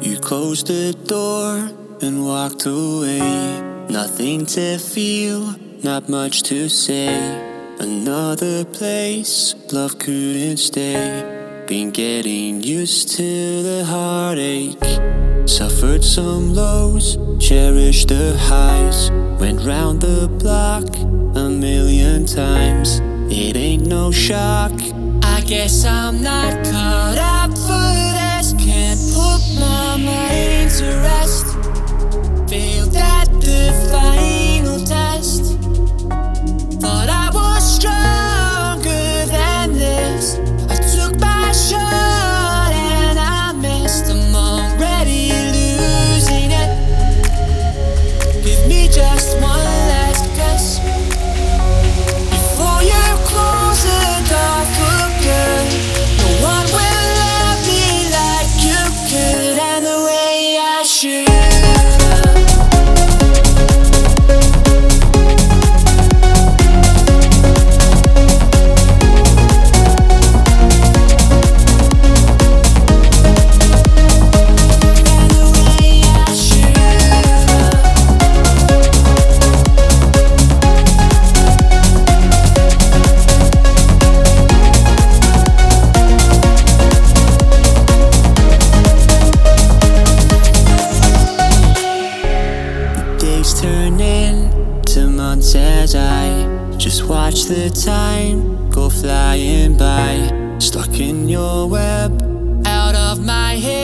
You closed the door and walked away. Nothing to feel, not much to say. Another place, love couldn't stay. Been getting used to the heartache. Suffered some lows, cherished the highs. Went round the block a million times. It ain't no shock, I guess I'm not caught up for this. Can't put my mind to rest. Failed at the final test. Thought I was stronger than this. I took my shot and I missed. I'm already losing it. Give me just one last guess before you close the door for good. No one will love me like you could, and the way I should. Turn into months as I just watch the time go flying by. Stuck in your web, out of my head.